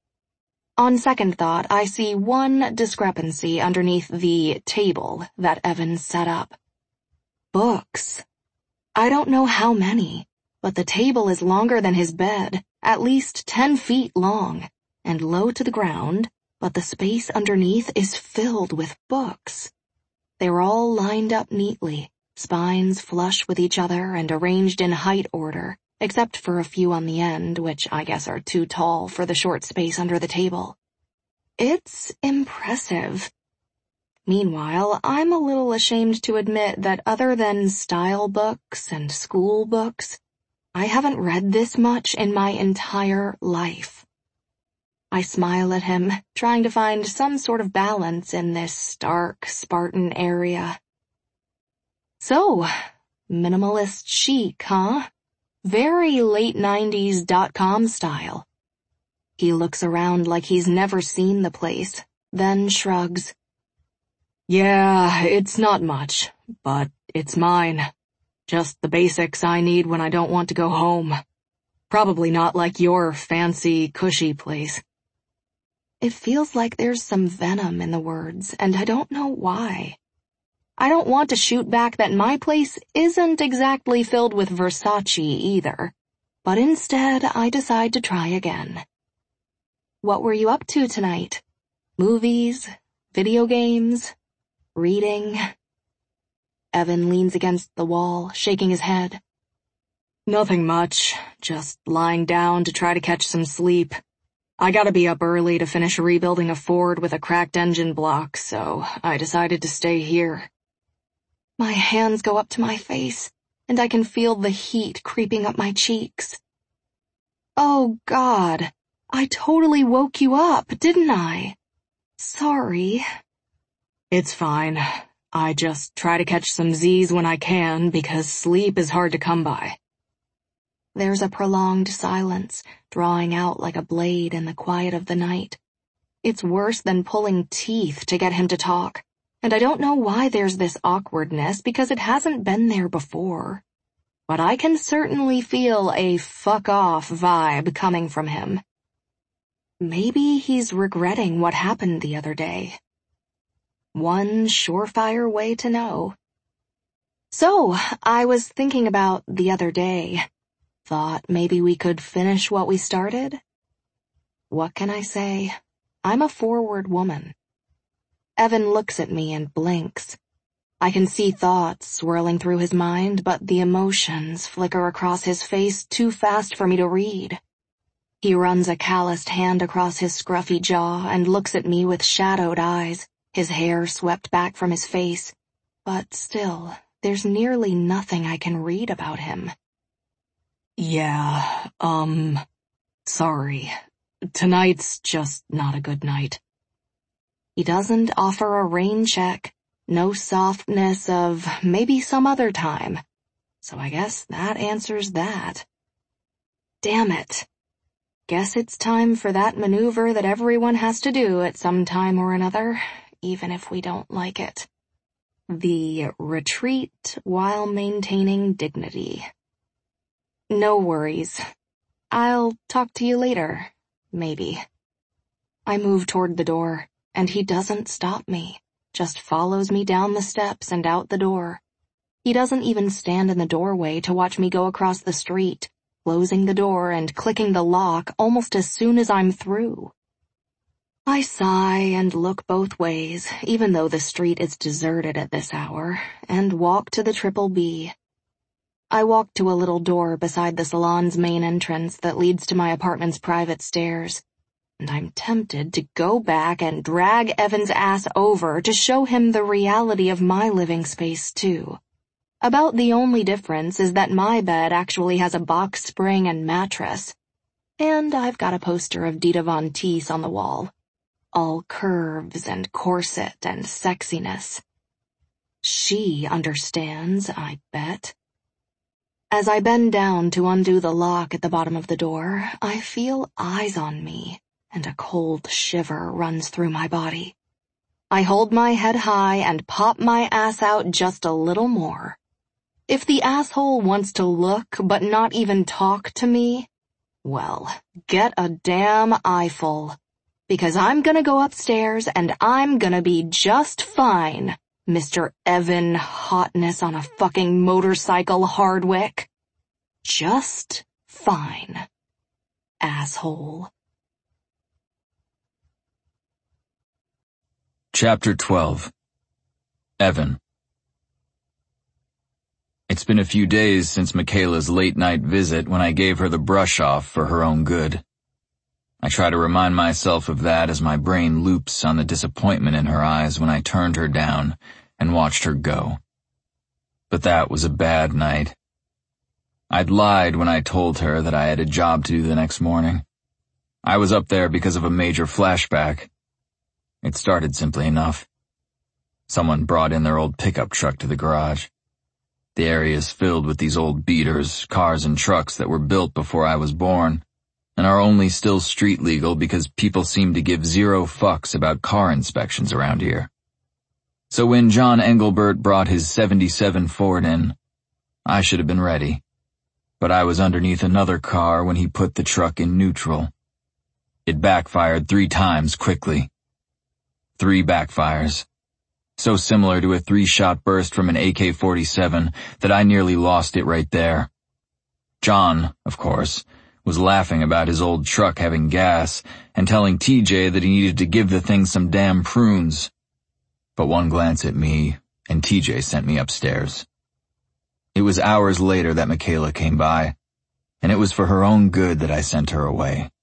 On second thought, I see one discrepancy underneath the table that Evan set up. Books. I don't know how many, but the table is longer than his bed, at least ten feet long, and low to the ground, but the space underneath is filled with books. They're all lined up neatly, spines flush with each other and arranged in height order, except for a few on the end, which I guess are too tall for the short space under the table. It's impressive. Meanwhile, I'm a little ashamed to admit that other than style books and school books, I haven't read this much in my entire life. I smile at him, trying to find some sort of balance in this stark, Spartan area. "So, minimalist chic, huh? Very late nineties dot-com style." He looks around like he's never seen the place, then shrugs. "Yeah, it's not much, but it's mine. Just the basics I need when I don't want to go home. Probably not like your fancy, cushy place." It feels like there's some venom in the words, and I don't know why. I don't want to shoot back that my place isn't exactly filled with Versace either, but instead I decide to try again. "What were you up to tonight?" Movies, video games, reading. Evan leans against the wall, shaking his head. Nothing much, just lying down to try to catch some sleep. I gotta be up early to finish rebuilding a Ford with a cracked engine block, so I decided to stay here. My hands go up to my face, and I can feel the heat creeping up my cheeks. Oh God, I totally woke you up, didn't I? Sorry. It's fine. I just try to catch some Z's when I can because sleep is hard to come by. There's a prolonged silence, drawing out like a blade in the quiet of the night. It's worse than pulling teeth to get him to talk, and I don't know why there's this awkwardness because it hasn't been there before. But I can certainly feel a fuck off vibe coming from him. Maybe he's regretting what happened the other day. One surefire way to know. So, I was thinking about the other day. Thought maybe we could finish what we started? What can I say? I'm a forward woman. Evan looks at me and blinks. I can see thoughts swirling through his mind, but the emotions flicker across his face too fast for me to read. He runs a calloused hand across his scruffy jaw and looks at me with shadowed eyes, his hair swept back from his face. But still, there's nearly nothing I can read about him. Yeah, um, sorry. Tonight's just not a good night. He doesn't offer a rain check, no softness of maybe some other time. So I guess that answers that. Damn it. Guess it's time for that maneuver that everyone has to do at some time or another, even if we don't like it. The retreat while maintaining dignity. No worries. I'll talk to you later, maybe. I move toward the door, and he doesn't stop me, just follows me down the steps and out the door. He doesn't even stand in the doorway to watch me go across the street, closing the door and clicking the lock almost as soon as I'm through. I sigh and look both ways, even though the street is deserted at this hour, and walk to the Triple B. I walk to a little door beside the salon's main entrance that leads to my apartment's private stairs, and I'm tempted to go back and drag Evan's ass over to show him the reality of my living space, too. About the only difference is that my bed actually has a box spring and mattress, and I've got a poster of Dita Von Teese on the wall. All curves and corset and sexiness. She understands, I bet. As I bend down to undo the lock at the bottom of the door, I feel eyes on me, and a cold shiver runs through my body. I hold my head high and pop my ass out just a little more. If the asshole wants to look but not even talk to me, well, get a damn eyeful. Because I'm gonna go upstairs and I'm gonna be just fine, Mister Evan Hotness on a fucking motorcycle, Hardwick. Just fine, asshole. Chapter twelve. Evan. It's been a few days since Michaela's late-night visit when I gave her the brush-off for her own good. I try to remind myself of that as my brain loops on the disappointment in her eyes when I turned her down and watched her go. But that was a bad night. I'd lied when I told her that I had a job to do the next morning. I was up there because of a major flashback. It started simply enough. Someone brought in their old pickup truck to the garage. The area is filled with these old beaters, cars and trucks that were built before I was born, and are only still street legal because people seem to give zero fucks about car inspections around here. So when John Engelbert brought his seventy-seven Ford in, I should have been ready. But I was underneath another car when he put the truck in neutral. It backfired three times quickly. Three backfires. So similar to a three-shot burst from an A K forty-seven that I nearly lost it right there. John, of course, was laughing about his old truck having gas and telling T J that he needed to give the thing some damn prunes. But one glance at me, and T J sent me upstairs. It was hours later that Michaela came by, and it was for her own good that I sent her away.